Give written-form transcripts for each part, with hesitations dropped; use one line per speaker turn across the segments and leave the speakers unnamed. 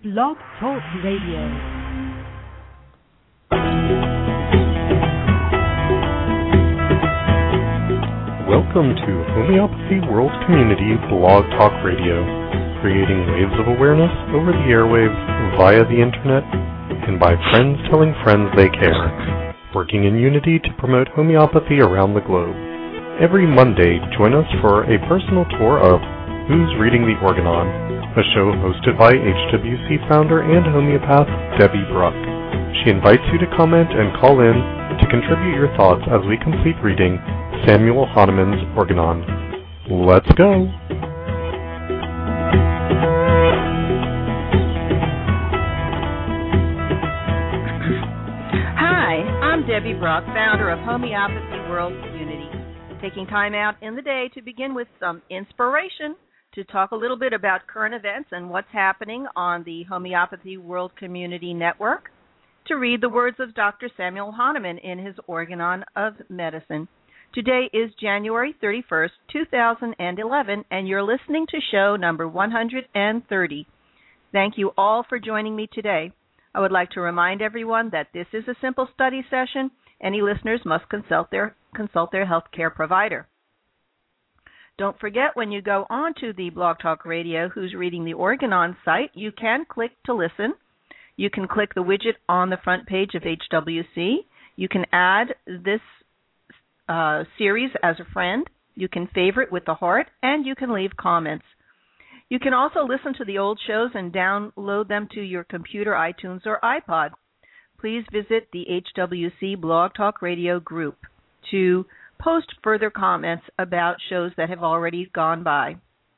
Blog Talk Radio.
Welcome to Homeopathy World Community Blog Talk Radio, creating waves of awareness over the airwaves, via the internet, and by friends telling friends they care, working in unity to promote homeopathy around the globe. Every Monday, join us for a personal tour of Who's Reading the Organon, a show hosted by HWC founder and homeopath Debbie Bruck. She invites you to comment and call in to contribute your thoughts as we complete reading Samuel Hahnemann's Organon. Let's go!
Hi, I'm Debbie Bruck, founder of Homeopathy World Community, taking time out in the day to begin with some inspiration to talk a little bit about current events and what's happening on the Homeopathy World Community Network, to read the words of Dr. Samuel Hahnemann in his Organon of Medicine. Today is January 31st, 2011, and you're listening to show number 130. Thank you all for joining me today. I would like to remind everyone that this is a simple study session. Any listeners must consult their healthcare provider. Don't forget, when you go on to the Blog Talk Radio Who's Reading the Organon site, you can click to listen. You can click the widget on the front page of HWC. You can add this series as a friend. You can favorite with the heart, and you can leave comments. You can also listen to the old shows and download them to your computer, iTunes, or iPod. Please visit the HWC Blog Talk Radio group to post further comments about shows that have already gone by.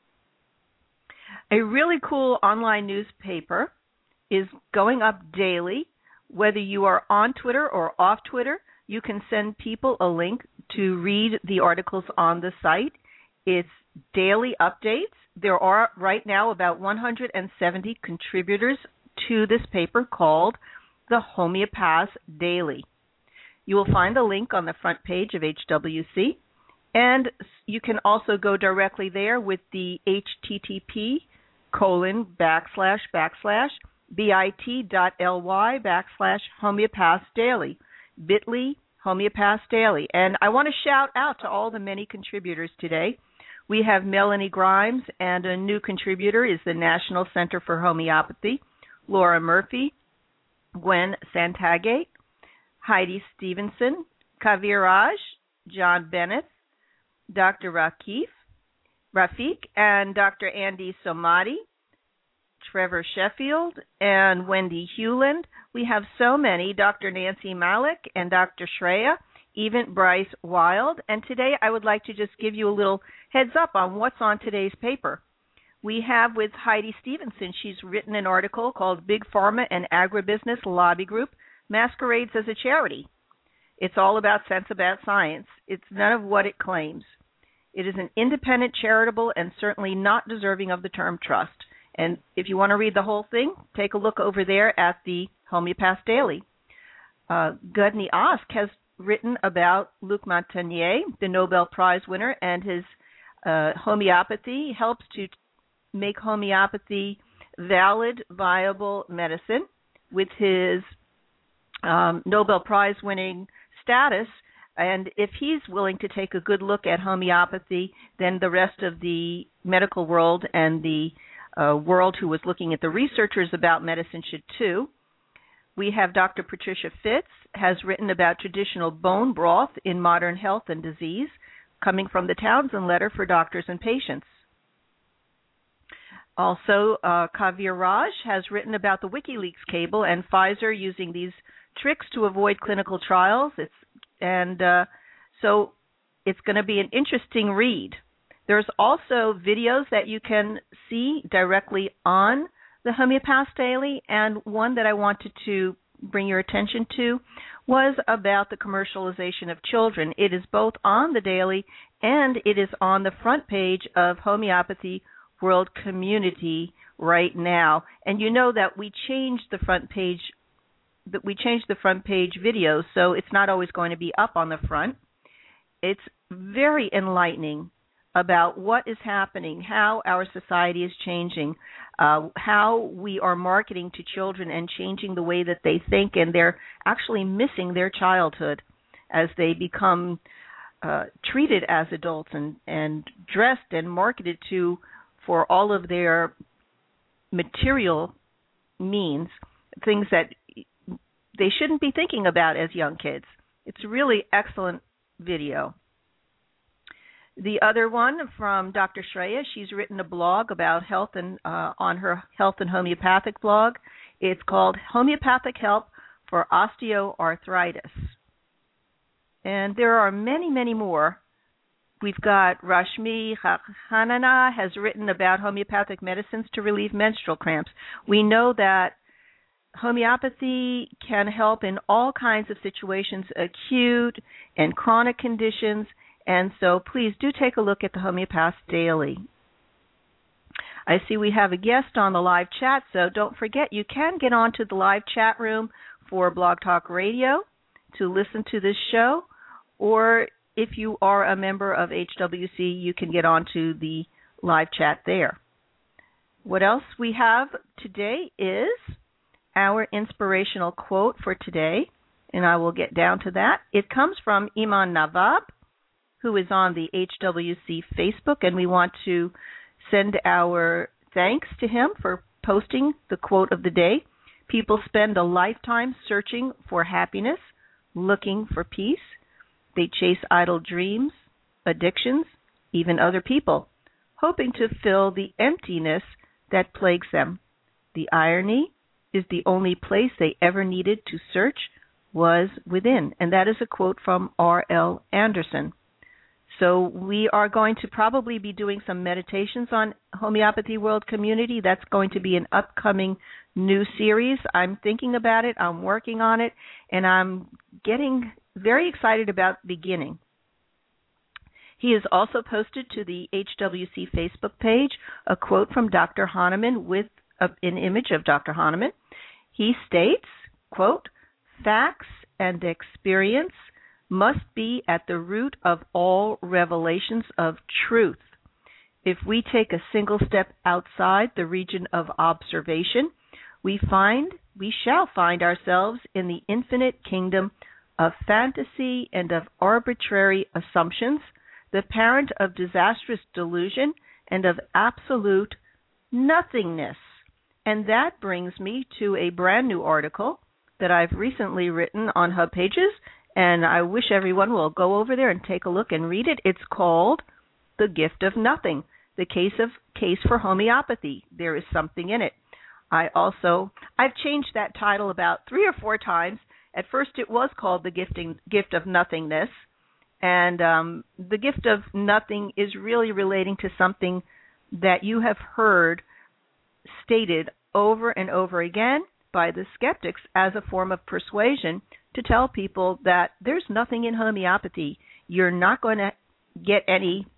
A really cool online newspaper is going up daily. Whether you are on Twitter or off Twitter, you can send people a link to read the articles on the site. It's daily updates. There are right now about 170 contributors to this paper called The Homeopath Daily. You will find the link on the front page of HWC, and you can also go directly there with the http://bit.ly/homeopath daily, bit.ly Homeopath Daily. And I want to shout out to all the many contributors today. We have Melanie Grimes, and a new contributor is the National Center for Homeopathy, Laura Murphy, Gwen Santagate, Heidi Stevenson, Kaviraj, John Bennett, Dr. Rafiq, and Dr. Andy Somadi, Trevor Sheffield, and Wendy Hewland. We have so many, Dr. Nancy Malik and Dr. Shreya, even Bryce Wild. And today I would like to just give you a little heads up on what's on today's paper. We have with Heidi Stevenson, she's written an article called Big Pharma and Agribusiness Lobby Group Masquerades as a Charity. It's all about sense about science. It's none of what it claims. It is an independent, charitable, and certainly not deserving of the term trust. And if you want to read the whole thing, take a look over there at the Homeopath Daily. Gudni Osk has written about Luc Montagnier, the Nobel Prize winner, and his homeopathy helps to make homeopathy valid, viable medicine with his Nobel Prize winning status. And if he's willing to take a good look at homeopathy, then the rest of the medical world and the world who was looking at the researchers about medicine should too. We have Dr. Patricia Fitz has written about traditional bone broth in modern health and disease, coming from the Townsend Letter for Doctors and Patients. Also, Kaviraj has written about the WikiLeaks cable and Pfizer using these tricks to avoid clinical trials. So it's going to be an interesting read. There's also videos that you can see directly on the Homeopath Daily, and one that I wanted to bring your attention to was about the commercialization of children. It is both on the Daily and it is on the front page of Homeopathy World Community right now. And you know that we changed the front page video, so it's not always going to be up on the front. It's very enlightening about what is happening, how our society is changing. how we are marketing to children and changing the way that they think, and they're actually missing their childhood as they become treated as adults and dressed and marketed to for all of their material means, things that they shouldn't be thinking about as young kids. It's a really excellent video. The other one from Dr. Shreya, she's written a blog about health and on her health and homeopathic blog. It's called Homeopathic Help for Osteoarthritis. And there are many, many more. We've got Rashmi Hanana has written about homeopathic medicines to relieve menstrual cramps. We know that homeopathy can help in all kinds of situations, acute and chronic conditions, and so please do take a look at the Homeopath Daily. I see we have a guest on the live chat, so don't forget you can get onto the live chat room for Blog Talk Radio to listen to this show, or if you are a member of HWC, you can get onto the live chat there. What else we have today is our inspirational quote for today, and I will get down to that. It comes from Iman Nawab, who is on the HWC Facebook, and we want to send our thanks to him for posting the quote of the day. People spend a lifetime searching for happiness, looking for peace. They chase idle dreams, addictions, even other people, hoping to fill the emptiness that plagues them. The irony is the only place they ever needed to search was within. And that is a quote from R.L. Anderson. So we are going to probably be doing some meditations on Homeopathy World Community. That's going to be an upcoming new series. I'm thinking about it. I'm working on it. And I'm getting very excited about beginning. He has also posted to the HWC Facebook page a quote from Dr. Hahnemann with an image of Dr. Hahnemann. He states, quote, "Facts and experience must be at the root of all revelations of truth. If we take a single step outside the region of observation, we shall find ourselves in the infinite kingdom of fantasy and of arbitrary assumptions, the parent of disastrous delusion and of absolute nothingness." And that brings me to a brand new article that I've recently written on Hub Pages, and I wish everyone will go over there and take a look and read it. It's called The Gift of Nothing, the case for homeopathy. There is something in it. I've changed that title about 3 or 4 times. At first it was called The Gift of Nothingness, and the gift of nothing is really relating to something that you have heard stated over and over again by the skeptics as a form of persuasion to tell people that there's nothing in homeopathy. You're not going to get any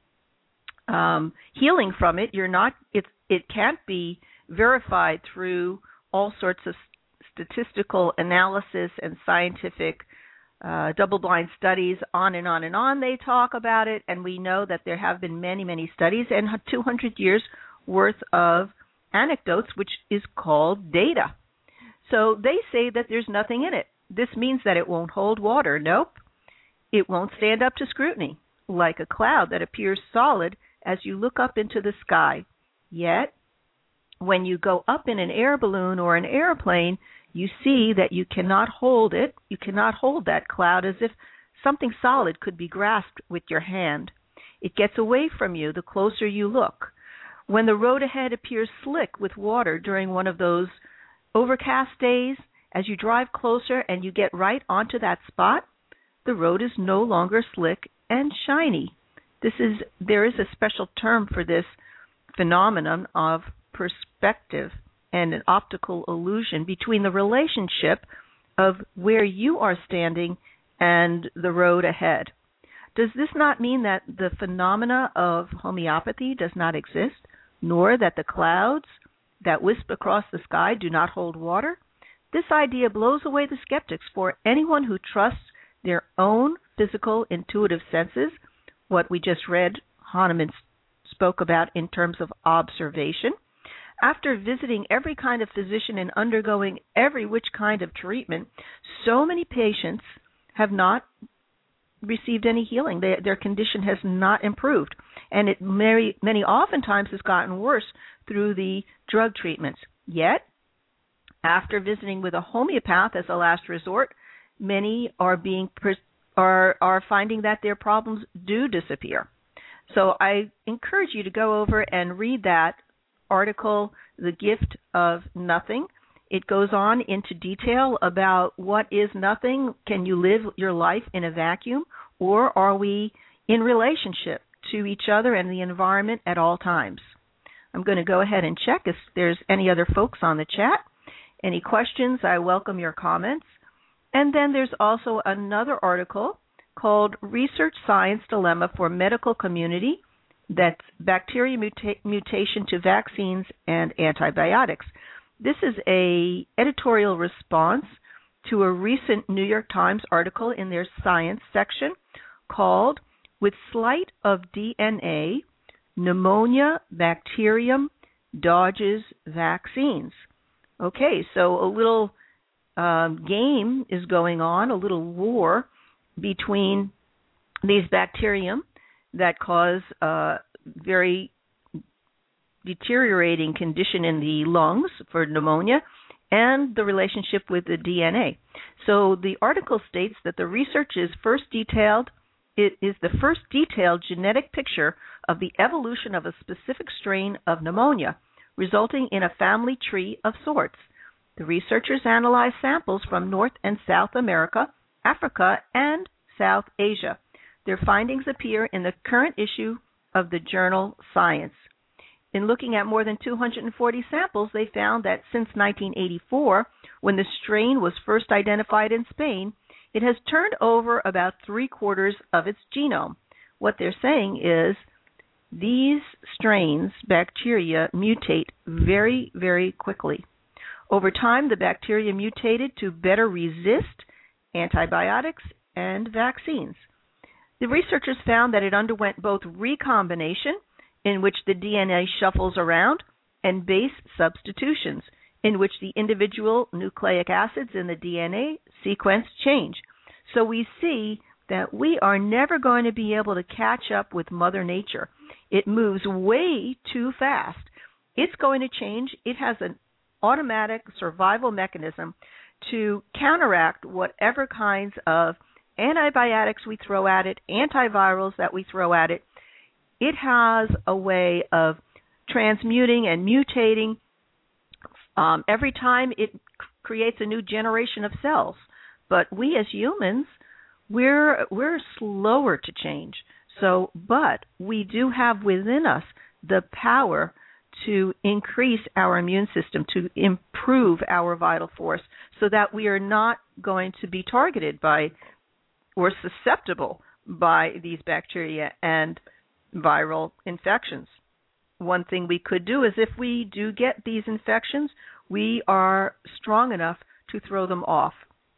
healing from it. It can't be verified through all sorts of statistical analysis and scientific double-blind studies, on and on and on. They talk about it, and we know that there have been many, many studies and 200 years worth of anecdotes, which is called data. So they say that there's nothing in it. This means that it won't hold water. Nope. It won't stand up to scrutiny, like a cloud that appears solid as you look up into the sky. Yet, when you go up in an air balloon or an airplane, you see that you cannot hold it. You cannot hold that cloud as if something solid could be grasped with your hand. It gets away from you the closer you look. When the road ahead appears slick with water during one of those overcast days, as you drive closer and you get right onto that spot, the road is no longer slick and shiny. There is a special term for this phenomenon of perspective and an optical illusion between the relationship of where you are standing and the road ahead. Does this not mean that the phenomena of homeopathy does not exist, nor that the clouds that wisp across the sky do not hold water? This idea blows away the skeptics, for anyone who trusts their own physical intuitive senses, what we just read Hahnemann spoke about in terms of observation, After visiting every kind of physician and undergoing every which kind of treatment, so many patients have not received any healing. Their condition has not improved, and it many oftentimes has gotten worse through the drug treatments. Yet, after visiting with a homeopath as a last resort, many are finding that their problems do disappear. So I encourage you to go over and read that article, The Gift of Nothing. It goes on into detail about what is nothing. Can you live your life in a vacuum, or are we in relationship to each other and the environment at all times? I'm going to go ahead and check if there's any other folks on the chat. Any questions? I welcome your comments. And then there's also another article called Research Science Dilemma for Medical Community. That's bacteria mutation to vaccines and antibiotics. This is an editorial response to a recent New York Times article in their science section called With Sleight of DNA, Pneumonia Bacterium Dodges Vaccines. Okay, so a little game is going on, a little war between these bacterium that cause very deteriorating condition in the lungs for pneumonia and the relationship with the DNA. So the article states that the research is the first detailed genetic picture of the evolution of a specific strain of pneumonia, resulting in a family tree of sorts. The researchers analyzed samples from North and South America, Africa, and South Asia. Their findings appear in the current issue of the journal Science. In looking at more than 240 samples, they found that since 1984, when the strain was first identified in Spain, it has turned over about 3/4 of its genome. What they're saying is these strains, bacteria, mutate very, very quickly. Over time, the bacteria mutated to better resist antibiotics and vaccines. The researchers found that it underwent both recombination, in which the DNA shuffles around, and base substitutions, in which the individual nucleic acids in the DNA sequence change. So we see that we are never going to be able to catch up with Mother Nature. It moves way too fast. It's going to change. It has an automatic survival mechanism to counteract whatever kinds of antibiotics we throw at it, antivirals that we throw at it. It has a way of transmuting and mutating every time it creates a new generation of cells. But we as humans, we're slower to change. But we do have within us the power to increase our immune system, to improve our vital force, so that we are not going to be targeted by or susceptible by these bacteria and viral infections. One thing we could do is if we do get these infections, we are strong enough to throw them off.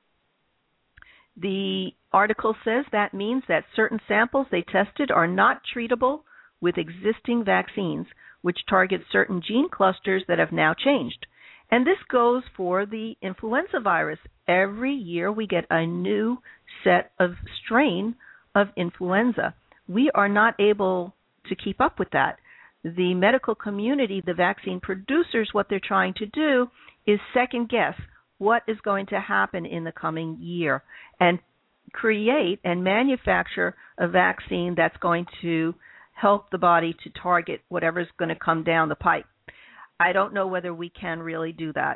The article says that means that certain samples they tested are not treatable with existing vaccines, which target certain gene clusters that have now changed. And this goes for the influenza virus. Every year we get a new set of strain of influenza. We are not able to keep up with that. The medical community, the vaccine producers, what they're trying to do is second guess what is going to happen in the coming year and create and manufacture a vaccine that's going to help the body to target whatever's going to come down the pipe. I don't know whether we can really do that.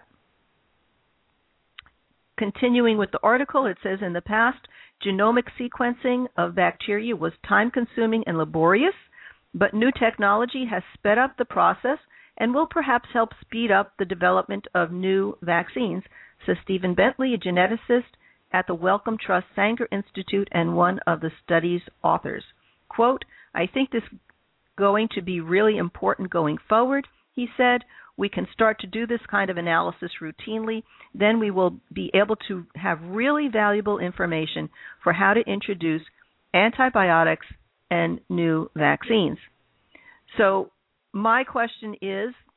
Continuing with the article, it says in the past, genomic sequencing of bacteria was time-consuming and laborious, but new technology has sped up the process and will perhaps help speed up the development of new vaccines, says Stephen Bentley, a geneticist at the Wellcome Trust Sanger Institute and one of the study's authors. Quote, I think this is going to be really important going forward, he said. We can start to do this kind of analysis routinely. Then we will be able to have really valuable information for how to introduce antibiotics and new vaccines. So my question is,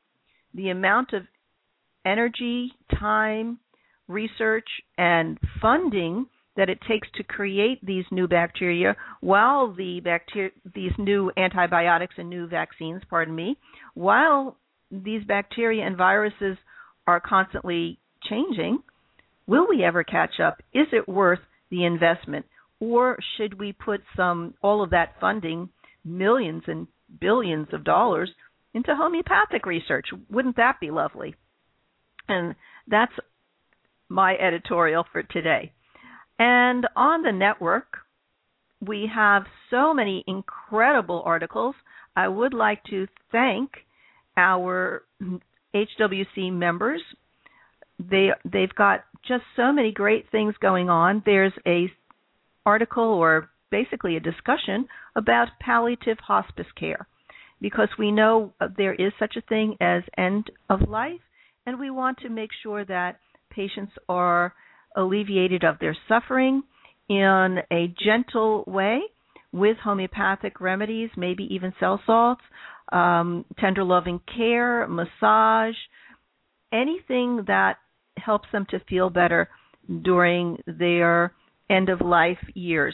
the amount of energy, time, research, and funding that it takes to create these new bacteria, while these new antibiotics and new vaccines, while these bacteria and viruses are constantly changing, will we ever catch up? Is it worth the investment? Or should we put all of that funding, millions and billions of dollars, into homeopathic research? Wouldn't that be lovely? And that's my editorial for today. And on the network, we have so many incredible articles. I would like to thank our HWC members. They've got just so many great things going on. There's a article, or basically a discussion, about palliative hospice care, because we know there is such a thing as end of life, and we want to make sure that patients are alleviated of their suffering in a gentle way with homeopathic remedies, maybe even cell salts, tender loving care, massage, anything that helps them to feel better during their end-of-life years.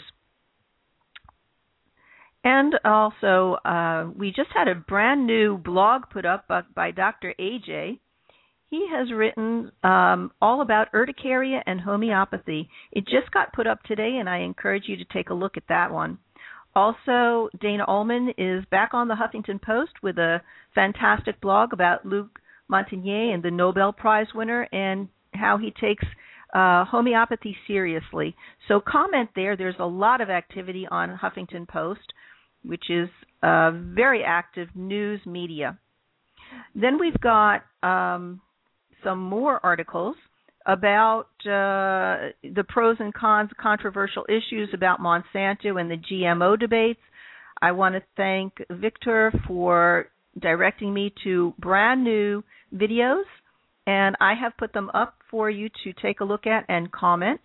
And also, we just had a brand new blog put up by Dr. AJ. He has written all about urticaria and homeopathy. It just got put up today, and I encourage you to take a look at that one. Also, Dana Ullman is back on the Huffington Post with a fantastic blog about Luc Montagnier and the Nobel Prize winner, and how he takes homeopathy seriously. So comment there. There's a lot of activity on Huffington Post, which is very active news media. Then we've got some more articles about the pros and cons, controversial issues about Monsanto and the GMO debates. I want to thank Victor for directing me to brand new videos, and I have put them up for you to take a look at and comment.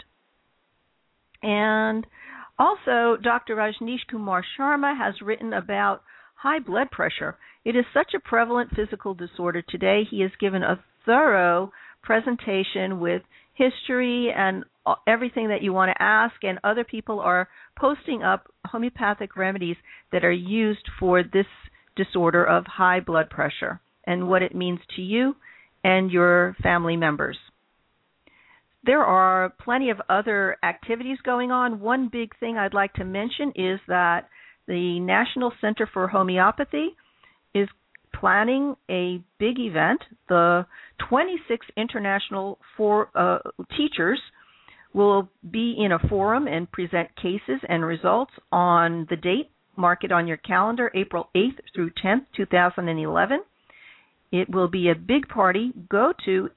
And also, Dr. Rajneesh Kumar Sharma has written about high blood pressure. It is such a prevalent physical disorder today. He has given a thorough presentation with history and everything that you want to ask, and other people are posting up homeopathic remedies that are used for this disorder of high blood pressure and what it means to you and your family members. There are plenty of other activities going on. One big thing I'd like to mention is that the National Center for Homeopathy is planning a big event. The 26 international teachers will be in a forum and present cases and results on the date. Mark it on your calendar, April 8th through 10th, 2011. It will be a big party. Go to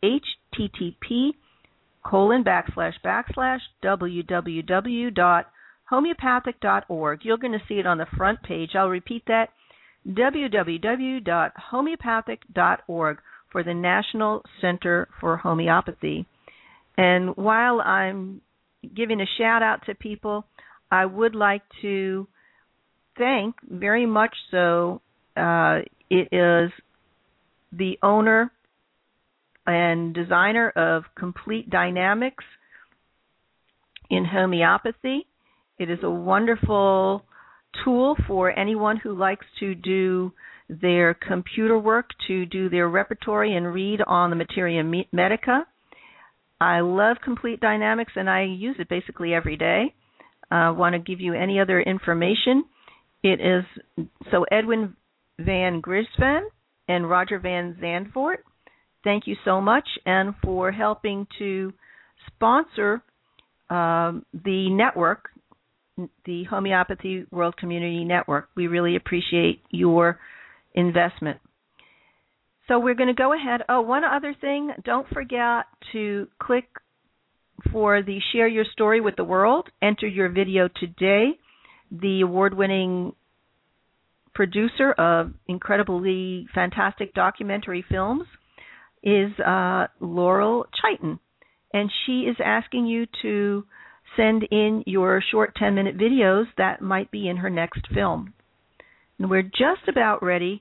http://www.homeopathic.org. You're going to see it on the front page. I'll repeat that, www.homeopathic.org, for the National Center for Homeopathy. And while I'm giving a shout-out to people, I would like to thank very much so, it is the owner and designer of Complete Dynamics in homeopathy. It is a wonderful tool for anyone who likes to do their computer work, to do their repertory and read on the Materia Medica. I love Complete Dynamics, and I use it basically every day. I want to give you any other information. It is so Edwin Van Grisven and Roger Van Zandvoort, thank you so much, and for helping to sponsor the network, the Homeopathy World Community Network. We really appreciate your investment. So we're going to go ahead. Oh, one other thing, don't forget to click for the Share Your Story with the World. Enter your video today. The award-winning producer of incredibly fantastic documentary films is Laurel Chaitin, and she is asking you to send in your short 10-minute videos that might be in her next film. And we're just about ready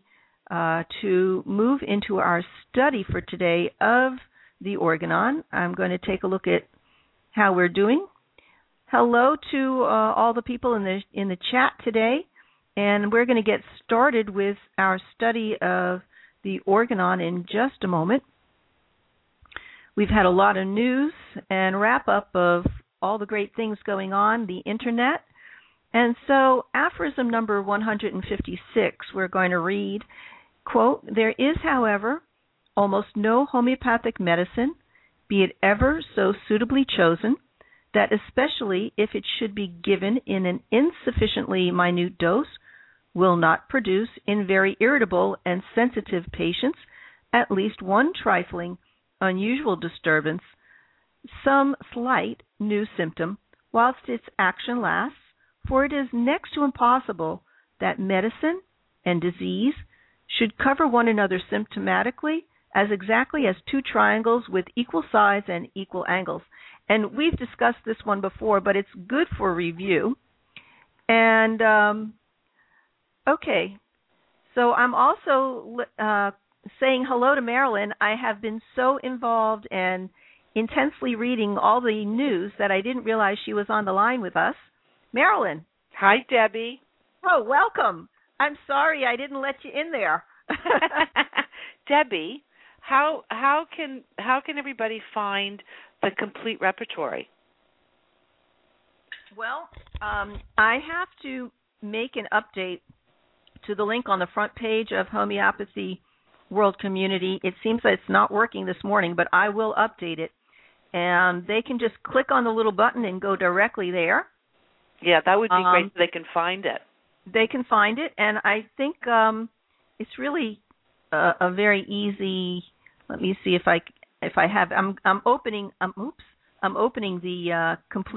to move into our study for today of the Organon. I'm going to take a look at how we're doing. Hello to all the people in the chat today, and we're going to get started with our study of the Organon in just a moment. We've had a lot of news and wrap-up of all the great things going on, the Internet. And so aphorism number 156, we're going to read, quote, "There is, however, almost no homeopathic medicine, be it ever so suitably chosen, that especially if it should be given in an insufficiently minute dose, will not produce in very irritable and sensitive patients at least one trifling, unusual disturbance, some slight new symptom, whilst its action lasts, for it is next to impossible that medicine and disease should cover one another symptomatically as exactly as two triangles with equal sides and equal angles." And we've discussed this one before, but it's good for review. And, okay, so I'm also saying hello to Marilyn. I have been so involved and intensely reading all the news that I didn't realize she was on the line with us. Marilyn.
Hi, Debbie.
Oh, welcome. I'm sorry I didn't let you in there.
Debbie, how can everybody find the complete repertory?
Well, I have to make an update to the link on the front page of Homeopathy World Community. It seems that it's not working this morning, but I will update it. And they can just click on the little button and go directly there.
Yeah, that would be great so they can find it.
They can find it, and I think it's really a very easy. Let me see if I have. I'm opening the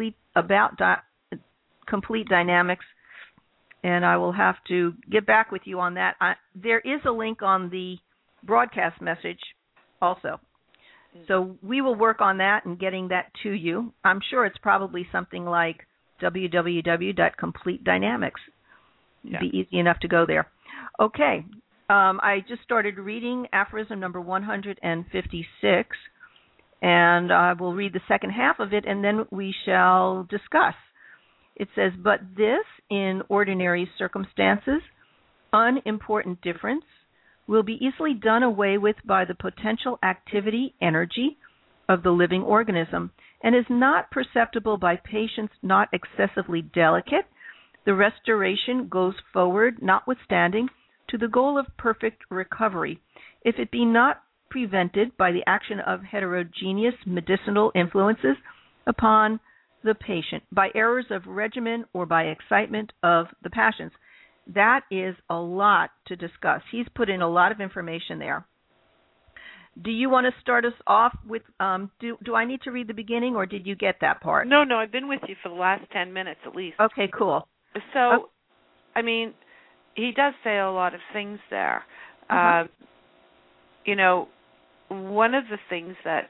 complete dynamics, and I will have to get back with you on that. There is a link on the broadcast message also. So we will work on that and getting that to you. I'm sure it's probably something like www.completedynamics. It'd be easy enough to go there. Okay. I just started reading aphorism number 156, and I will read the second half of it, and then we shall discuss. It says, "But this, in ordinary circumstances, unimportant difference, will be easily done away with by the potential activity energy of the living organism, and is not perceptible by patients not excessively delicate. The restoration goes forward, notwithstanding, to the goal of perfect recovery, if it be not prevented by the action of heterogeneous medicinal influences upon the patient, by errors of regimen, or by excitement of the passions." That is a lot to discuss. He's put in a lot of information there. Do you want to start us off with, do I need to read the beginning, or did you get that part?
No, I've been with you for the last 10 minutes at least.
Okay, cool.
So, I mean, he does say a lot of things there. You know, one of the things that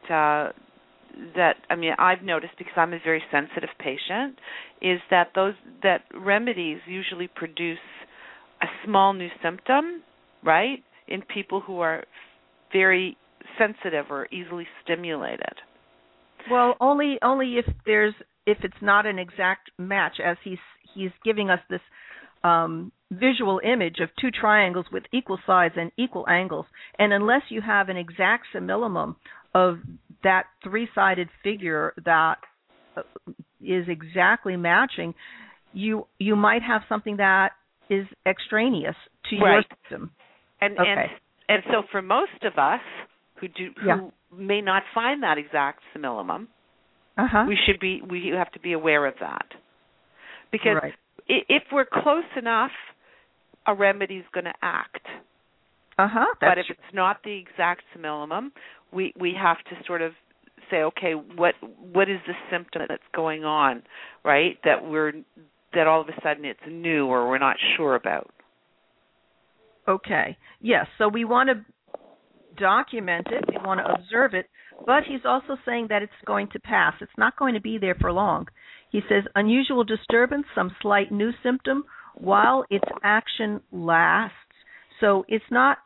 I've noticed, because I'm a very sensitive patient, is that remedies usually produce a small new symptom, right, in people who are very sensitive or easily stimulated.
Well, only if it's not an exact match, as he's giving us this visual image of two triangles with equal sides and equal angles, and unless you have an exact simillimum of that three-sided figure that is exactly matching, you might have something that is extraneous to your system.
And so for most of us who may not find that exact simillimum, we have to be aware of that, because if we're close enough, a remedy is going to act. But if it's not the exact simillimum, we have to sort of say, okay, what is the symptom that's going on, right? That all of a sudden it's new or we're not sure about.
Okay. Yes. So we want to document it. We want to observe it. But he's also saying that it's going to pass. It's not going to be there for long. He says, unusual disturbance, some slight new symptom, while its action lasts. So it's not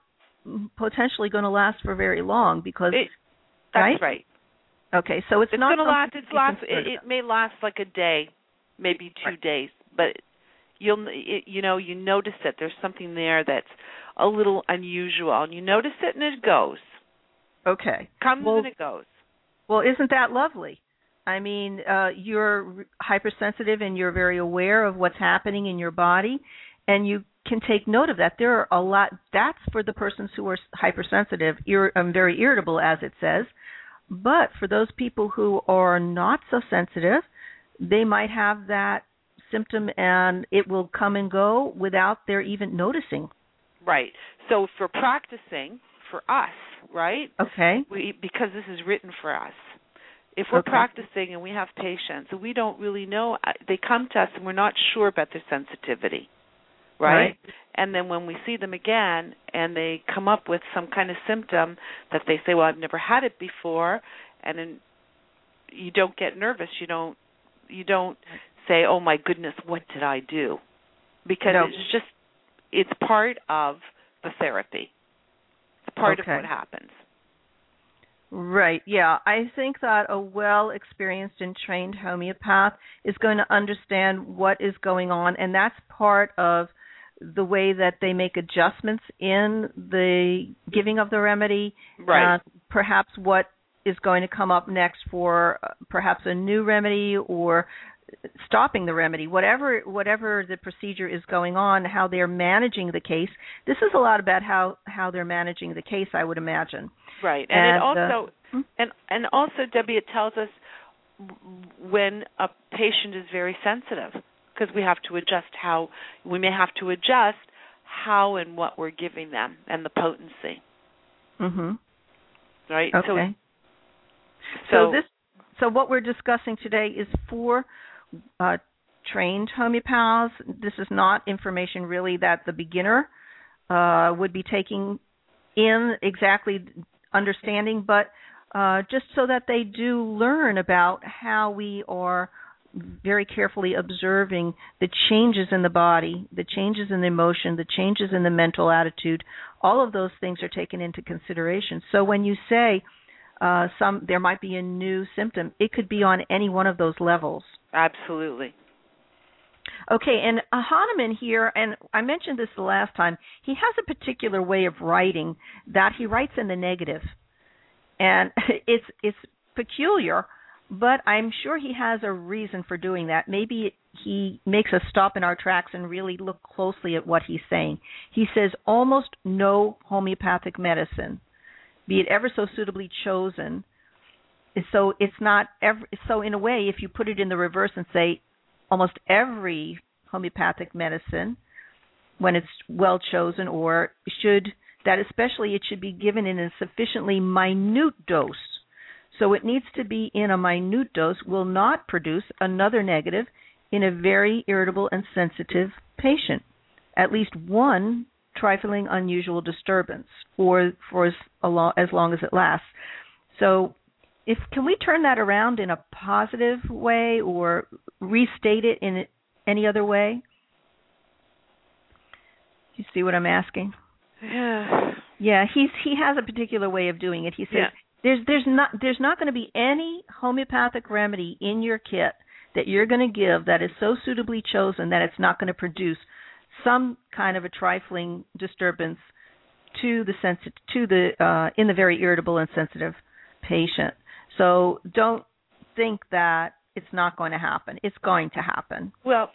potentially going to last for very long because
that's right.
Okay, so it's not
going to last. It may last like a day, maybe 2 days, but you notice it. There's something there that's a little unusual, and you notice it, and it goes.
Okay,
comes and it goes.
Well, isn't that lovely? I mean, you're hypersensitive, and you're very aware of what's happening in your body, and you can take note of that. There are a lot. That's for the persons who are hypersensitive, very irritable, as it says. But for those people who are not so sensitive, they might have that symptom and it will come and go without their even noticing.
Right. So for practicing, for us, right?
Okay.
Because this is written for us. If we're practicing and we have patients and we don't really know, they come to us and we're not sure about their sensitivity. Right? And then when we see them again and they come up with some kind of symptom that they say, well, I've never had it before, and then you don't get nervous. You don't say, oh, my goodness, what did I do? Because it's part of the therapy. It's part of what happens.
Right, yeah. I think that a well-experienced and trained homeopath is going to understand what is going on, and that's part of the way that they make adjustments in the giving of the remedy, perhaps what is going to come up next for perhaps a new remedy or stopping the remedy, whatever the procedure is going on, how they're managing the case. This is a lot about how they're managing the case, I would imagine.
Right, and also, Debbie, it tells us when a patient is very sensitive. Because we have to adjust how and what we're giving them and the potency. Right.
Okay. So what we're discussing today is for trained homeopaths. This is not information really that the beginner would be taking in exactly understanding, but just so that they do learn about how we are very carefully observing the changes in the body, the changes in the emotion, the changes in the mental attitude. All of those things are taken into consideration. So when you say there might be a new symptom, it could be on any one of those levels.
Absolutely.
Okay, and Hahnemann here, and I mentioned this the last time, he has a particular way of writing that he writes in the negative. And it's peculiar, but I'm sure he has a reason for doing that. Maybe he makes us stop in our tracks and really look closely at what he's saying. He says almost no homeopathic medicine, be it ever so suitably chosen. So it's not so in a way, if you put it in the reverse and say almost every homeopathic medicine, when it's well chosen, or especially it should be given in a sufficiently minute dose. So it needs to be in a minute dose, will not produce another negative in a very irritable and sensitive patient. At least one trifling unusual disturbance for as long as it lasts. So can we turn that around in a positive way or restate it in any other way? Do you see what I'm asking?
Yeah.
Yeah, he has a particular way of doing it. He says there's not going to be any homeopathic remedy in your kit that you're going to give that is so suitably chosen that it's not going to produce some kind of a trifling disturbance in the very irritable and sensitive patient. So don't think that it's not going to happen. It's going to happen.
Well,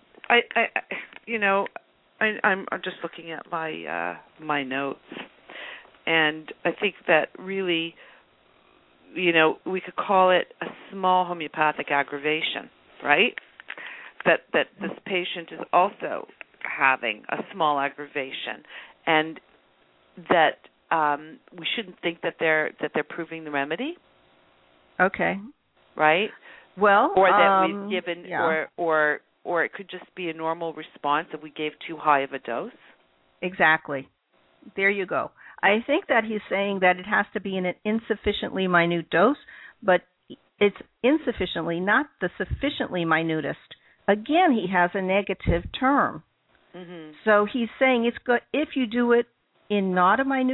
I'm just looking at my notes, and I think that really, we could call it a small homeopathic aggravation, right? That this patient is also having a small aggravation, and that we shouldn't think that they're proving the remedy.
Okay.
Right?
Well,
or that we've given, or it could just be a normal response if we gave too high of a dose. Exactly.
There you go. I think that he's saying that it has to be in an insufficiently minute dose, but it's insufficiently, not the sufficiently minutest. Again, he has a negative term.
Mm-hmm.
So he's saying it's good if you do it in not a minutest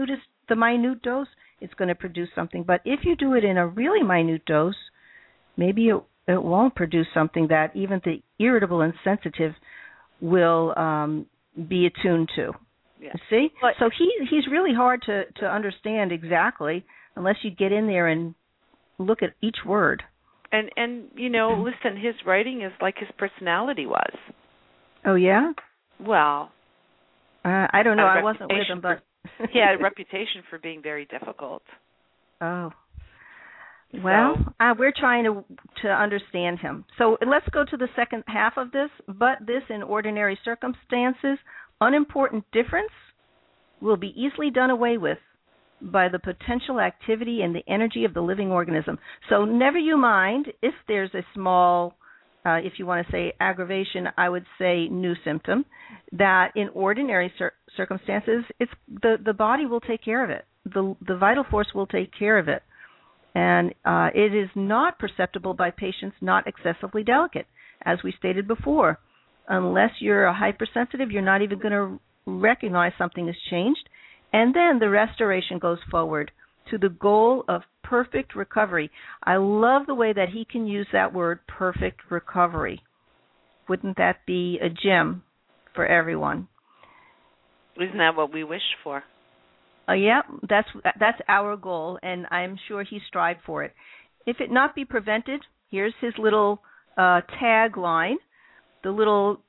the minute dose, it's going to produce something. But if you do it in a really minute dose, maybe it won't produce something that even the irritable and sensitive will be attuned to.
Yeah.
See? So he's really hard to understand exactly unless you get in there and look at each word.
And listen, his writing is like his personality was.
Oh, yeah?
Well,
I don't know. I wasn't with him, but
he had a reputation for being very difficult.
Oh. Well, we're trying to understand him. So let's go to the second half of this. But this, in ordinary circumstances, unimportant difference will be easily done away with by the potential activity and the energy of the living organism. So never you mind if there's a small, if you want to say aggravation, I would say new symptom, that in ordinary circumstances, it's the body will take care of it. The vital force will take care of it. And it is not perceptible by patients not excessively delicate. As we stated before, unless you're a hypersensitive, you're not even going to recognize something has changed. And then the restoration goes forward to the goal of perfect recovery. I love the way that he can use that word, perfect recovery. Wouldn't that be a gem for everyone?
Isn't that what we wish for?
Yeah, that's our goal, and I'm sure he strived for it. If it not be prevented, here's his little tagline, the little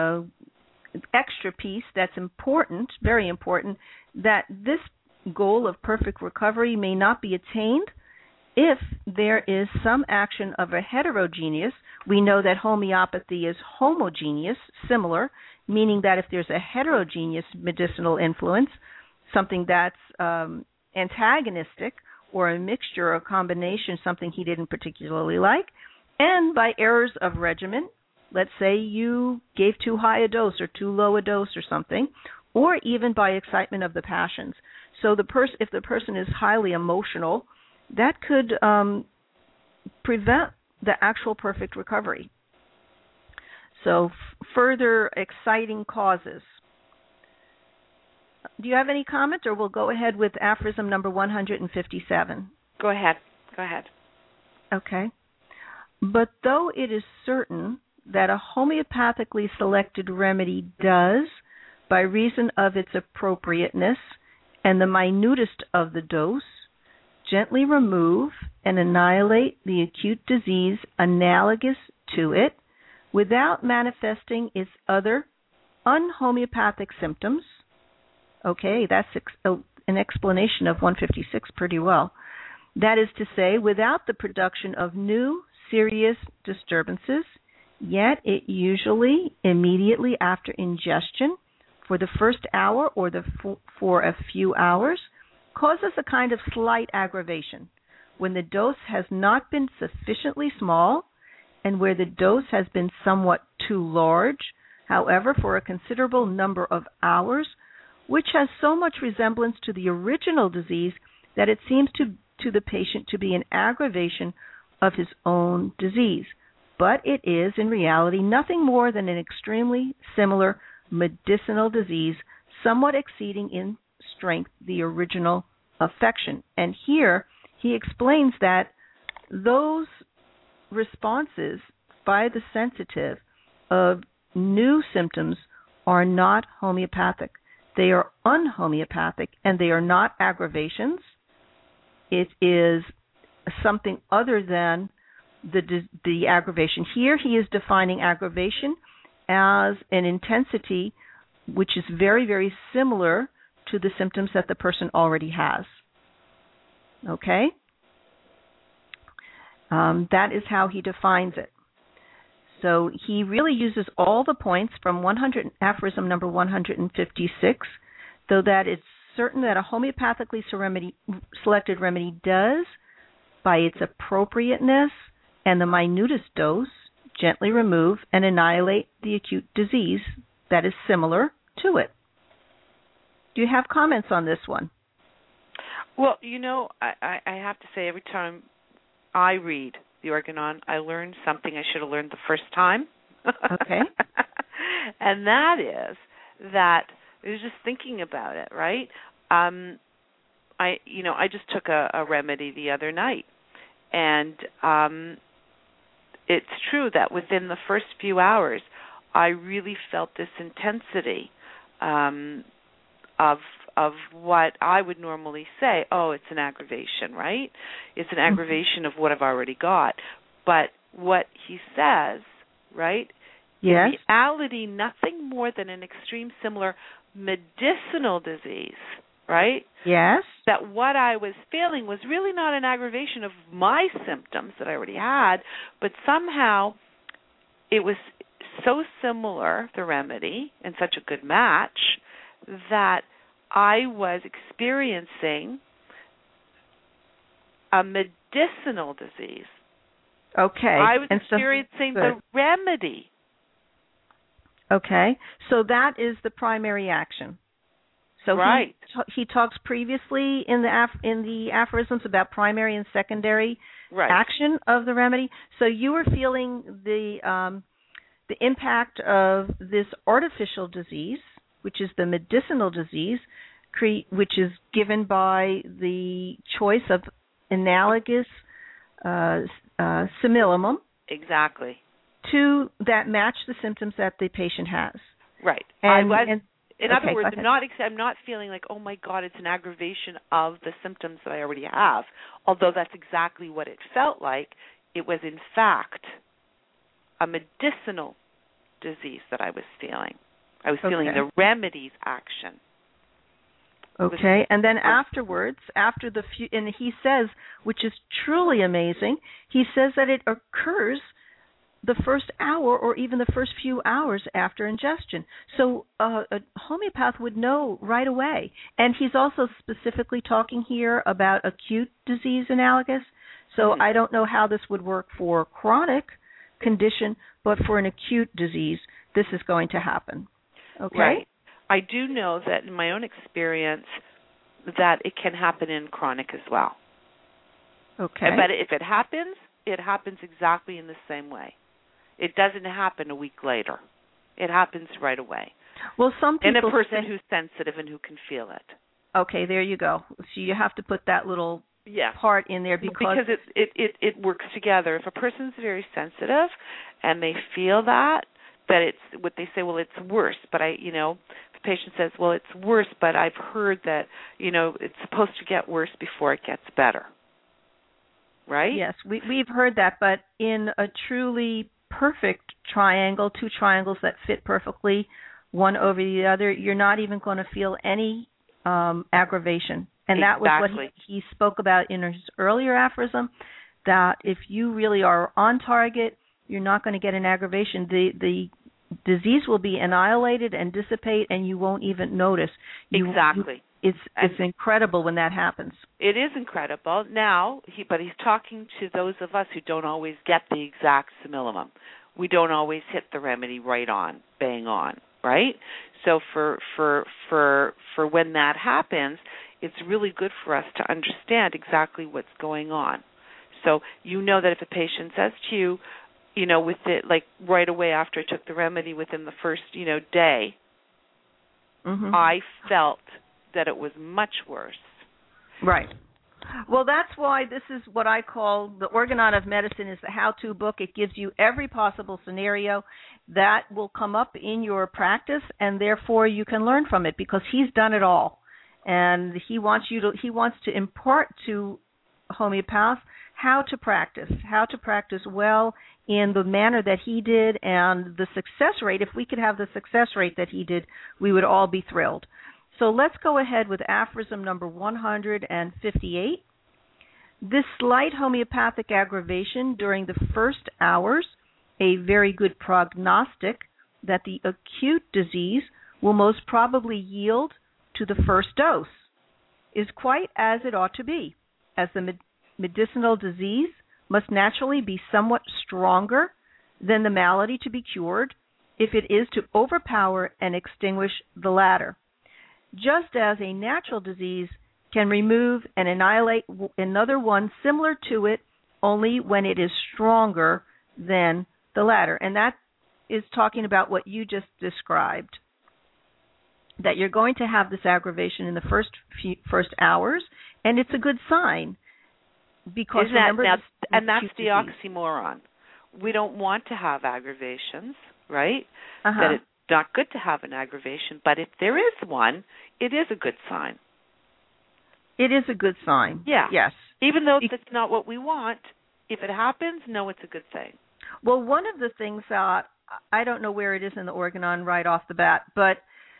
extra piece that's important, very important, that this goal of perfect recovery may not be attained if there is some action of a heterogeneous. We know that homeopathy is homogeneous, similar, meaning that if there's a heterogeneous medicinal influence, something that's antagonistic or a mixture or a combination, something he didn't particularly like, and by errors of regimen, let's say you gave too high a dose or too low a dose or something, or even by excitement of the passions. So if the person is highly emotional, that could prevent the actual perfect recovery. So further exciting causes. Do you have any comments, or we'll go ahead with aphorism number 157?
Go ahead.
Okay. But though it is certain that a homeopathically selected remedy does, by reason of its appropriateness and the minutest of the dose, gently remove and annihilate the acute disease analogous to it without manifesting its other unhomeopathic symptoms. Okay, that's an explanation of 156 pretty well. That is to say, without the production of new serious disturbances, yet it usually immediately after ingestion for the first hour or for a few hours causes a kind of slight aggravation when the dose has not been sufficiently small and where the dose has been somewhat too large, however, for a considerable number of hours, which has so much resemblance to the original disease that it seems to the patient to be an aggravation of his own disease. But it is, in reality, nothing more than an extremely similar medicinal disease, somewhat exceeding in strength the original affection. And here he explains that those responses by the sensitive of new symptoms are not homeopathic. They are unhomeopathic, and they are not aggravations. It is something other than the aggravation. Here he is defining aggravation as an intensity which is very, very similar to the symptoms that the person already has. Okay? That is how he defines it. So he really uses all the points from aphorism number 156, though that it's certain that a homeopathically selected remedy does, by its appropriateness and the minutest dose, gently remove and annihilate the acute disease that is similar to it. Do you have comments on this one?
Well, I have to say, every time I read the Organon, I learned something I should have learned the first time.
Okay.
And that is that I was just thinking about it, right? I just took a remedy the other night, and it's true that within the first few hours, I really felt this intensity of what I would normally say, oh, it's an aggravation, right? It's an aggravation of what I've already got. But what he says, right,
yes,
in reality, nothing more than an extreme similar medicinal disease, right?
Yes.
That what I was feeling was really not an aggravation of my symptoms that I already had, but somehow it was so similar, the remedy, and such a good match, that I was experiencing a medicinal disease.
Okay.
I was experiencing the remedy.
Okay. So that is the primary action. So
right.
he talks previously in the aphorisms about primary and secondary action of the remedy. So you were feeling the impact of this artificial disease, which is the medicinal disease, which is given by the choice of analogous simillimum.
Exactly.
To that match the symptoms that the patient has.
Right. In other words, I'm not feeling like, oh my God, it's an aggravation of the symptoms that I already have. Although that's exactly what it felt like. It was in fact a medicinal disease that I was feeling. I was feeling the remedy's action.
Okay, and then afterwards, after and he says, which is truly amazing, he says that it occurs the first hour or even the first few hours after ingestion. So a homeopath would know right away. And he's also specifically talking here about acute disease analogous. So I don't know how this would work for chronic condition, but for an acute disease, this is going to happen. Okay?
Right. I do know that in my own experience that it can happen in chronic as well.
Okay.
But if it happens exactly in the same way. It doesn't happen a week later. It happens right away.
Well, some people
in a person who's sensitive and who can feel it.
Okay, there you go. So you have to put that little part in there because
it works together. If a person's very sensitive and they feel that it's what they say, well, it's worse. But the patient says, well, it's worse, but I've heard that it's supposed to get worse before it gets better. Right?
Yes, we've heard that, but in a truly perfect triangle, two triangles that fit perfectly one over the other, you're not even going to feel any aggravation. And that was what he spoke about in his earlier aphorism, that if you really are on target, you're not going to get an aggravation. The disease will be annihilated and dissipate, and you won't even notice. It's incredible when that happens.
It is incredible. Now, but he's talking to those of us who don't always get the exact simillimum. We don't always hit the remedy right on, bang on, right? So for when that happens, it's really good for us to understand exactly what's going on. So that if a patient says to you, with it, like right away after I took the remedy within the first, day, I felt that it was much worse.
Right. Well, that's why this is what I call the Organon of Medicine is the how-to book. It gives you every possible scenario that will come up in your practice, and therefore you can learn from it because he's done it all. And he wants to impart to homeopaths how to practice well in the manner that he did, and the success rate. If we could have the success rate that he did, we would all be thrilled. So let's go ahead with aphorism number 158. This slight homeopathic aggravation during the first hours, a very good prognostic that the acute disease will most probably yield to the first dose, is quite as it ought to be, as the medicinal disease must naturally be somewhat stronger than the malady to be cured if it is to overpower and extinguish the latter. Just as a natural disease can remove and annihilate another one similar to it only when it is stronger than the latter. And that is talking about what you just described. that you're going to have this aggravation in the first hours, and it's a good sign because
that's the oxymoron. We don't want to have aggravations, right? That it's not good to have an aggravation, but if there is one, it is a good sign.
It is a good sign.
Yeah.
Yes.
Even though it's not what we want, if it happens, no, it's a good thing.
Well, one of the things that I don't know where it is in the Organon right off the bat, but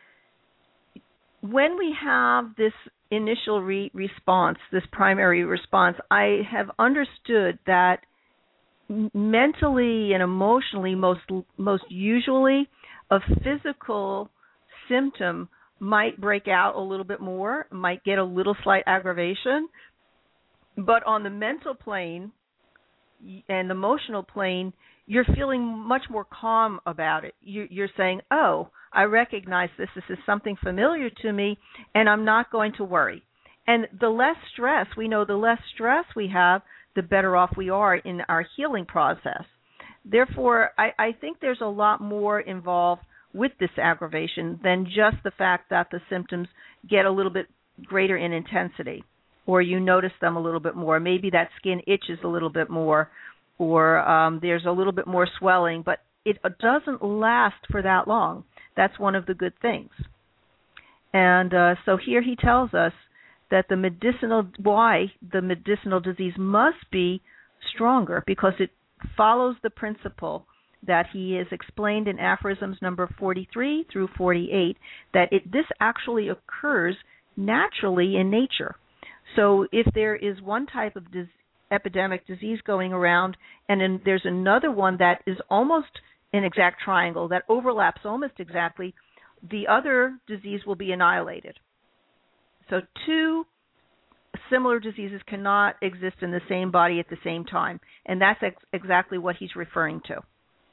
when we have this initial response, this primary response, I have understood that mentally and emotionally, most usually, a physical symptom might break out a little bit more, might get a little slight aggravation, but on the mental plane and the emotional plane, you're feeling much more calm about it. You're saying, oh, I recognize this. This is something familiar to me, and I'm not going to worry. And the less stress, we know the less stress we have, the better off we are in our healing process. Therefore, I think there's a lot more involved with this aggravation than just the fact that the symptoms get a little bit greater in intensity, or you notice them a little bit more. Maybe that skin itches a little bit more, or there's a little bit more swelling, but it doesn't last for that long. That's one of the good things. And so here he tells us that the medicinal disease must be stronger because it follows the principle that he is explained in aphorisms number 43 through 48, that this actually occurs naturally in nature. So if there is one type of epidemic disease going around, and then there's another one that is almost an exact triangle, that overlaps almost exactly, the other disease will be annihilated. So two similar diseases cannot exist in the same body at the same time, and that's exactly what he's referring to.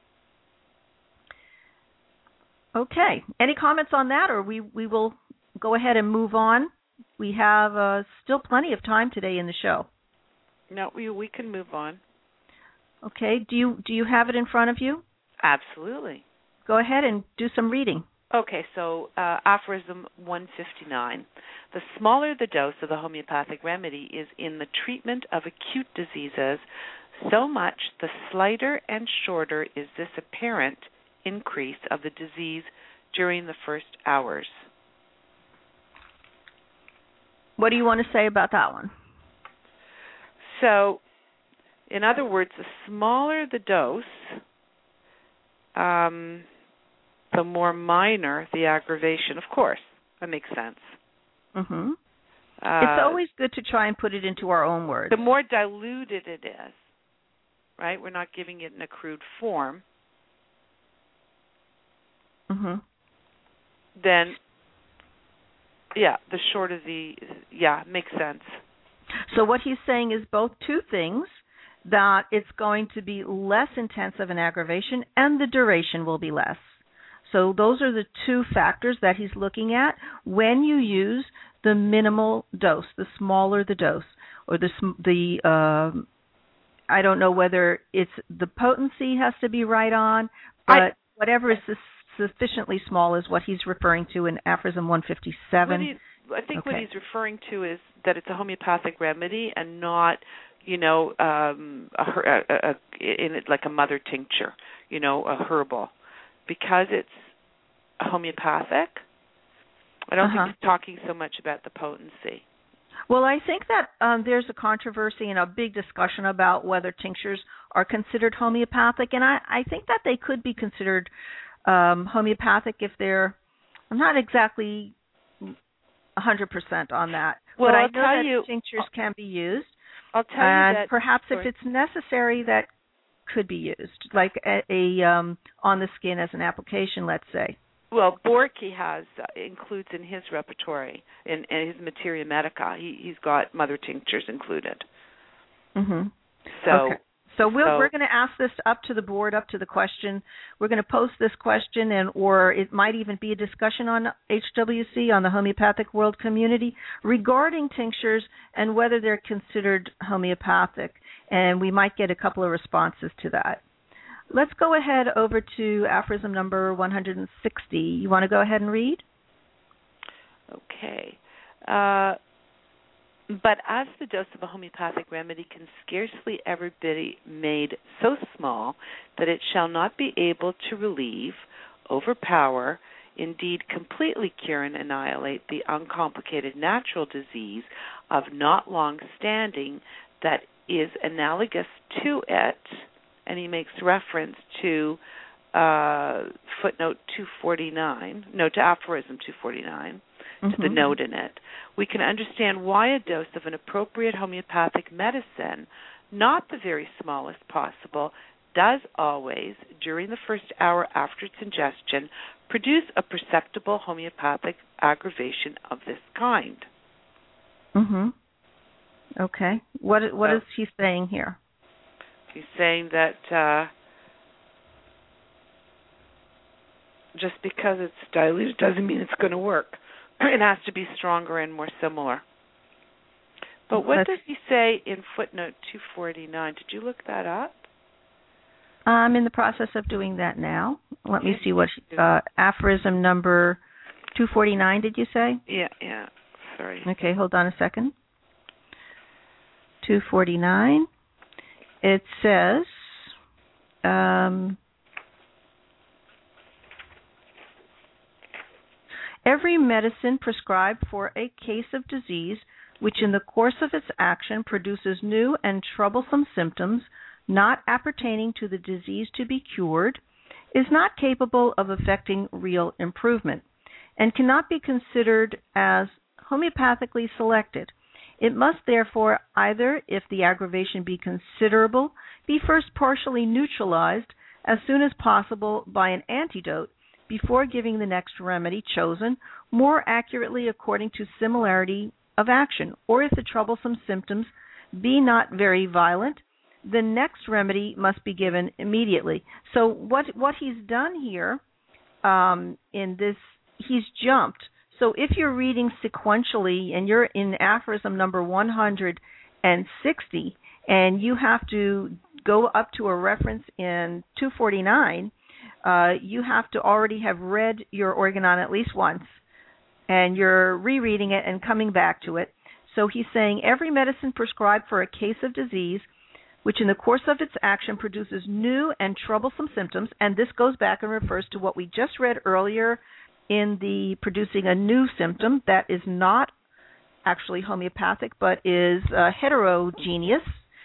Okay. Any comments on that, or we will go ahead and move on? We have still plenty of time today in the show.
No, we can move on.
Okay. Do you have it in front of you?
Absolutely.
Go ahead and do some reading.
Okay, so aphorism 159. The smaller the dose of the homeopathic remedy is in the treatment of acute diseases, so much the slighter and shorter is this apparent increase of the disease during the first hours.
What do you want to say about that one?
So, in other words, the smaller the dose, the more minor the aggravation. Of course, that makes sense.
Mm-hmm. It's always good to try and put it into our own words.
The more diluted it is, right? We're not giving it in a crude form.
Mm-hmm.
Then, the shorter makes sense.
So what he's saying is both two things, that it's going to be less intense of an aggravation and the duration will be less. So those are the two factors that he's looking at when you use the minimal dose, the smaller the dose, or I don't know whether it's the potency has to be right on, but whatever is sufficiently small is what he's referring to in aphorism 157.
I think what he's referring to is that it's a homeopathic remedy and not, in it like a mother tincture, a herbal. Because it's homeopathic, I don't think he's talking so much about the potency.
Well, I think that there's a controversy and a big discussion about whether tinctures are considered homeopathic, and I think that they could be considered homeopathic if they're, I'm not exactly 100% on that.
Well,
but I know that tinctures can be used.
I'll tell you that.
Perhaps if it's necessary, that could be used, like a on the skin as an application, let's say.
Well, Borky includes in his repertory, in his Materia Medica, he's got mother tinctures included.
Mm-hmm. So we're going to ask this up to the board, up to the question. We're going to post this question, or it might even be a discussion on HWC, on the Homeopathic World Community, regarding tinctures and whether they're considered homeopathic. And we might get a couple of responses to that. Let's go ahead over to aphorism number 160. You want to go ahead and read?
Okay. But as the dose of a homeopathic remedy can scarcely ever be made so small that it shall not be able to relieve, overpower, indeed completely cure and annihilate the uncomplicated natural disease of not long standing that is analogous to it, and he makes reference to footnote 249, to aphorism 249, to the note in it, we can understand why a dose of an appropriate homeopathic medicine, not the very smallest possible, does always, during the first hour after its ingestion, produce a perceptible homeopathic aggravation of this kind.
Okay. What is he saying here?
He's saying that just because it's diluted doesn't mean it's going to work. It has to be stronger and more similar. But what does he say in footnote 249? Did you look that up?
I'm in the process of doing that now. Let me see what aphorism number 249, did you say?
Yeah. Sorry.
Okay, hold on a second. 249. It says, every medicine prescribed for a case of disease which in the course of its action produces new and troublesome symptoms not appertaining to the disease to be cured is not capable of effecting real improvement and cannot be considered as homeopathically selected. It must therefore either, if the aggravation be considerable, be first partially neutralized as soon as possible by an antidote before giving the next remedy chosen more accurately according to similarity of action, or if the troublesome symptoms be not very violent, the next remedy must be given immediately. So what he's done here in this, he's jumped. So if you're reading sequentially and you're in aphorism number 160 and you have to go up to a reference in 249, you have to already have read your organon at least once, and you're rereading it and coming back to it. So he's saying every medicine prescribed for a case of disease which in the course of its action produces new and troublesome symptoms, and this goes back and refers to what we just read earlier in the producing a new symptom that is not actually homeopathic but is heterogeneous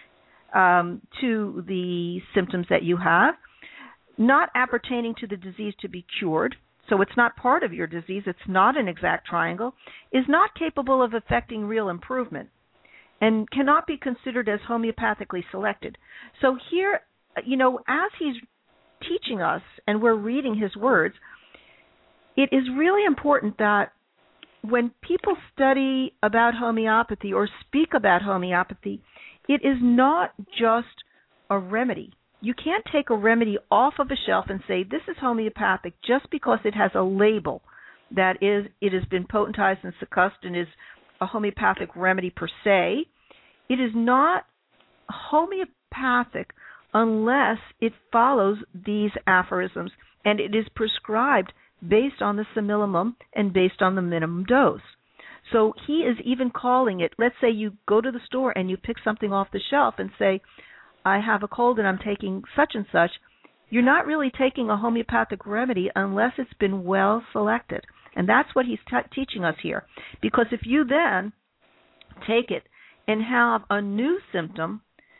to the symptoms that you have, not appertaining to the disease to be cured, so it's not part of your disease, it's not an exact triangle, is not capable of effecting real improvement, and cannot be considered as homeopathically selected. So here, as he's teaching us, and we're reading his words, it is really important that when people study about homeopathy or speak about homeopathy, it is not just a remedy. You can't take a remedy off of a shelf and say, this is homeopathic just because it has a label that it has been potentized and succussed and is a homeopathic remedy per se. It is not homeopathic unless it follows these aphorisms, and it is prescribed based on the simillimum and based on the minimum dose. So he is even calling it, let's say you go to the store and you pick something off the shelf and say, I have a cold and I'm taking such and such. You're not really taking a homeopathic remedy unless it's been well selected. And that's what he's teaching us here. Because if you then take it and have a new symptom,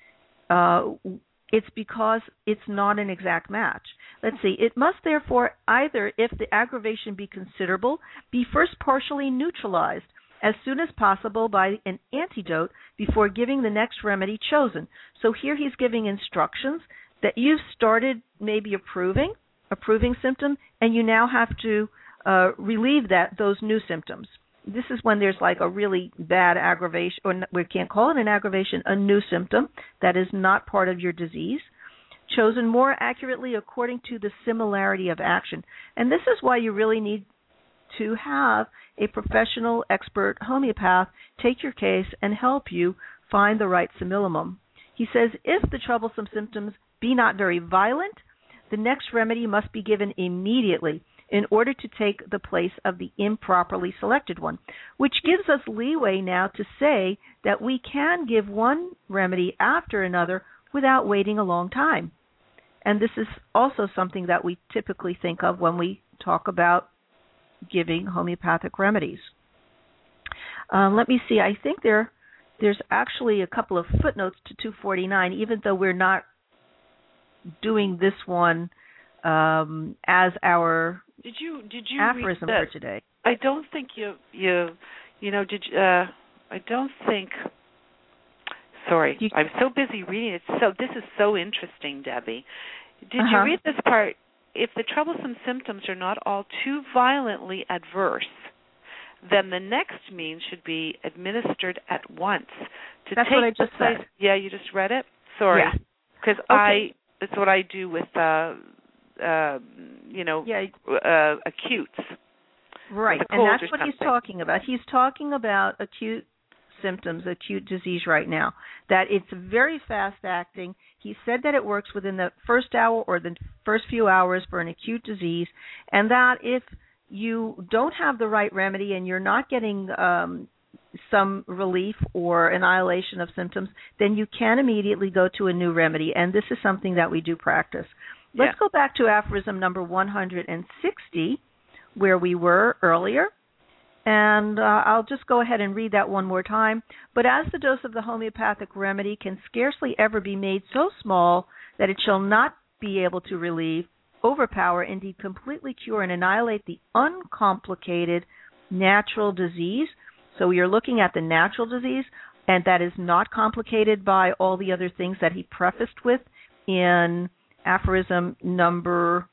it's because it's not an exact match. Let's see. It must therefore either, if the aggravation be considerable, be first partially neutralized as soon as possible by an antidote before giving the next remedy chosen. So here he's giving instructions that you've started maybe approving symptom, and you now have to relieve those new symptoms. This is when there's like a really bad aggravation, or we can't call it an aggravation, a new symptom that is not part of your disease, chosen more accurately according to the similarity of action. And this is why you really need to have a professional expert homeopath take your case and help you find the right simillimum. He says, if the troublesome symptoms be not very violent, the next remedy must be given immediately, in order to take the place of the improperly selected one, which gives us leeway now to say that we can give one remedy after another without waiting a long time. And this is also something that we typically think of when we talk about giving homeopathic remedies. Let me see. I think there's actually a couple of footnotes to 249, even though we're not doing this one as our aphorism for today.
I don't think I don't think. Sorry, I'm so busy reading it. So this is so interesting, Debbie. Did you read this part? If the troublesome symptoms are not all too violently adverse, then the next means should be administered at once.
That's what I just said.
Yeah, you just read it? Sorry. Because it's what I do with, acutes.
Right, and that's what he's talking about. He's talking about acute symptoms, acute disease right now, that it's very fast-acting. He said that it works within the first hour or the first few hours for an acute disease, and that if you don't have the right remedy and you're not getting some relief or annihilation of symptoms, then you can immediately go to a new remedy, and this is something that we do practice. Let's go back to aphorism number 160, where we were earlier, and I'll just go ahead and read that one more time. But as the dose of the homeopathic remedy can scarcely ever be made so small that it shall not be able to relieve, overpower, indeed completely cure and annihilate the uncomplicated natural disease. So we are looking at the natural disease, and that is not complicated by all the other things that he prefaced with in aphorism number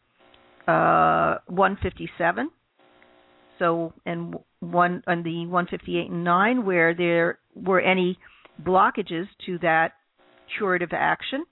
157. So, and one on the 158 and 9, where there were any blockages to that curative action.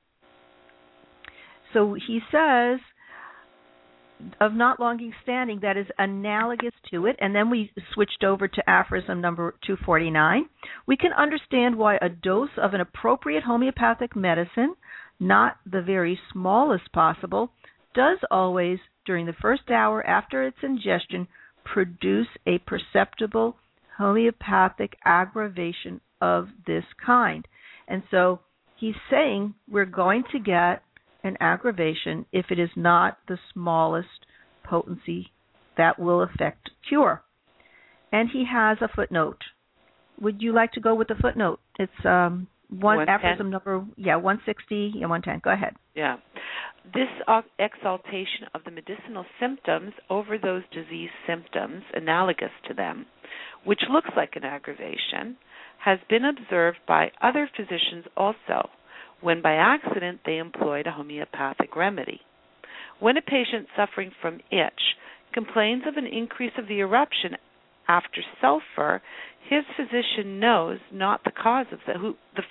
So he says, of not long standing, that is analogous to it, and then we switched over to aphorism number 249. We can understand why a dose of an appropriate homeopathic medicine, not the very smallest possible, does always, during the first hour after its ingestion, produce a perceptible homeopathic aggravation of this kind. And so he's saying we're going to get an aggravation if it is not the smallest potency that will affect cure. And he has a footnote. Would you like to go with the footnote? It's aphorism number 160 and 110. Go ahead.
Yeah. This exaltation of the medicinal symptoms over those disease symptoms analogous to them, which looks like an aggravation, has been observed by other physicians also, when by accident they employed a homeopathic remedy. When a patient suffering from itch complains of an increase of the eruption after sulfur, his physician knows not the cause of that.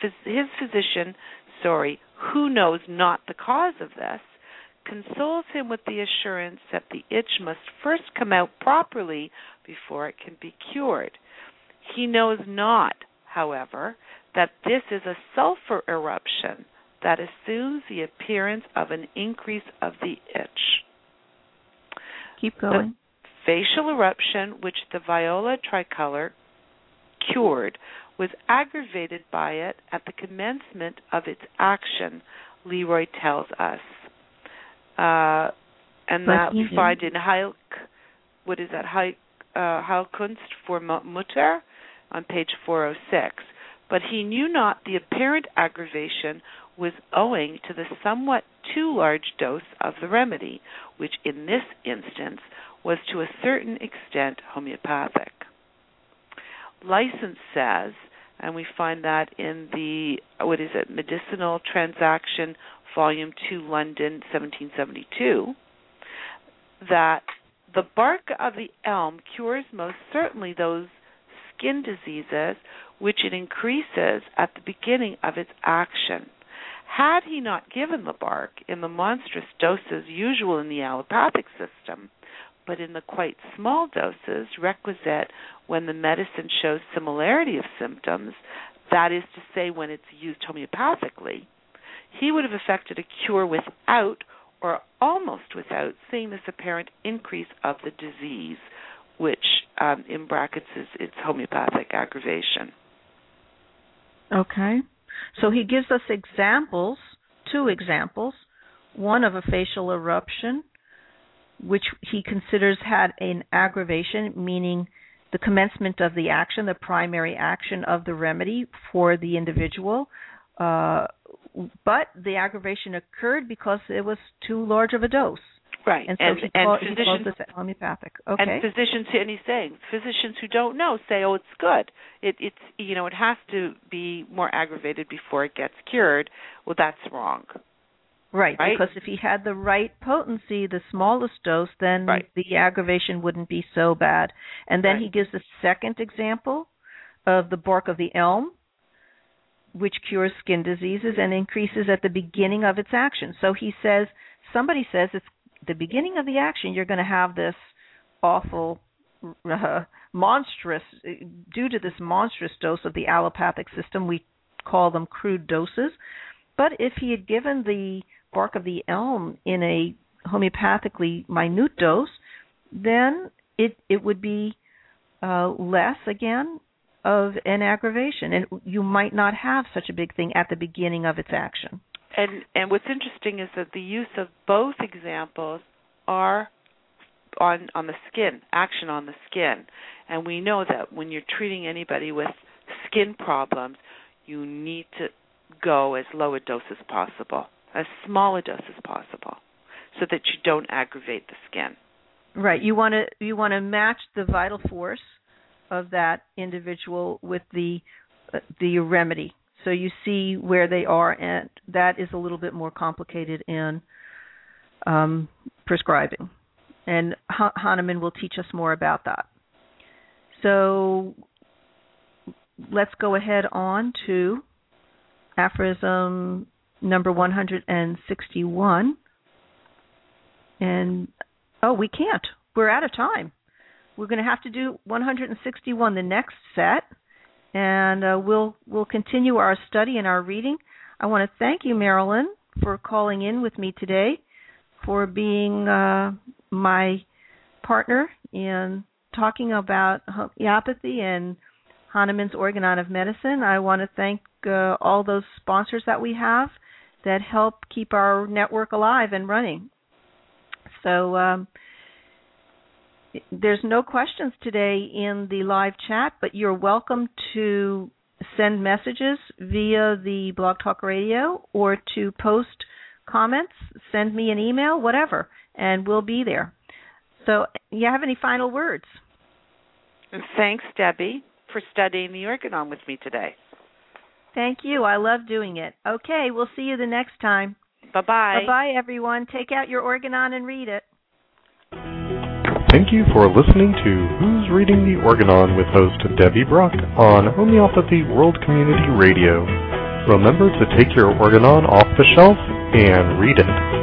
Who knows not the cause of this, consoles him with the assurance that the itch must first come out properly before it can be cured. He knows not, however, that this is a sulfur eruption that assumes the appearance of an increase of the itch.
Keep going.
The facial eruption, which the viola tricolor cured, was aggravated by it at the commencement of its action, Leroy tells us. And that we find in Heilkunst für Mutter on page 406. But he knew not the apparent aggravation was owing to the somewhat too large dose of the remedy, which in this instance was to a certain extent homeopathic. License says, and we find that in the, Medicinal Transaction, Volume 2, London, 1772, that the bark of the elm cures most certainly those skin diseases which it increases at the beginning of its action. Had he not given the bark in the monstrous doses usual in the allopathic system, but in the quite small doses requisite when the medicine shows similarity of symptoms, that is to say when it's used homeopathically, he would have effected a cure without or almost without seeing this apparent increase of the disease, which in brackets is its homeopathic aggravation.
Okay. So he gives us examples, 2 examples, one of a facial eruption, which he considers had an aggravation, meaning the commencement of the action, the primary action of the remedy for the individual, but the aggravation occurred because it was too large of a dose.
Right,
and so he calls this homeopathic. Okay.
And physicians, and he's saying, physicians who don't know say, "Oh, it's good. It's it has to be more aggravated before it gets cured." Well, that's wrong.
Right, because if he had the right potency, the smallest dose, then the aggravation wouldn't be so bad. And then he gives the second example of the bark of the elm, which cures skin diseases and increases at the beginning of its action. So he says, somebody says it's the beginning of the action, you're going to have this awful, monstrous, due to this monstrous dose of the allopathic system, we call them crude doses. But if he had given the bark of the elm in a homeopathically minute dose, then it would be less, again, of an aggravation, and you might not have such a big thing at the beginning of its action.
And what's interesting is that the use of both examples are on the skin, action on the skin. And we know that when you're treating anybody with skin problems, you need to go as low a dose as possible, as small a dose as possible, so that you don't aggravate the skin.
Right. You want to match the vital force of that individual with the remedy. So you see where they are, and that is a little bit more complicated in prescribing. And Hahnemann will teach us more about that. So let's go ahead on to aphorism number 161. And, we can't. We're out of time. We're going to have to do 161 the next set. And we'll continue our study and our reading. I want to thank you, Marilyn, for calling in with me today, for being my partner in talking about homeopathy and Hahnemann's Organon of Medicine. I want to thank all those sponsors that we have that help keep our network alive and running. So there's no questions today in the live chat, but you're welcome to send messages via the Blog Talk Radio or to post comments, send me an email, whatever, and we'll be there. So you have any final words?
And thanks, Debbie, for studying the Organon with me today.
Thank you. I love doing it. Okay, we'll see you the next time.
Bye-bye.
Bye-bye, everyone. Take out your Organon and read it.
Thank you for listening to Who's Reading the Organon with host Debbie Brock on Homeopathy World Community Radio. Remember to take your Organon off the shelf and read it.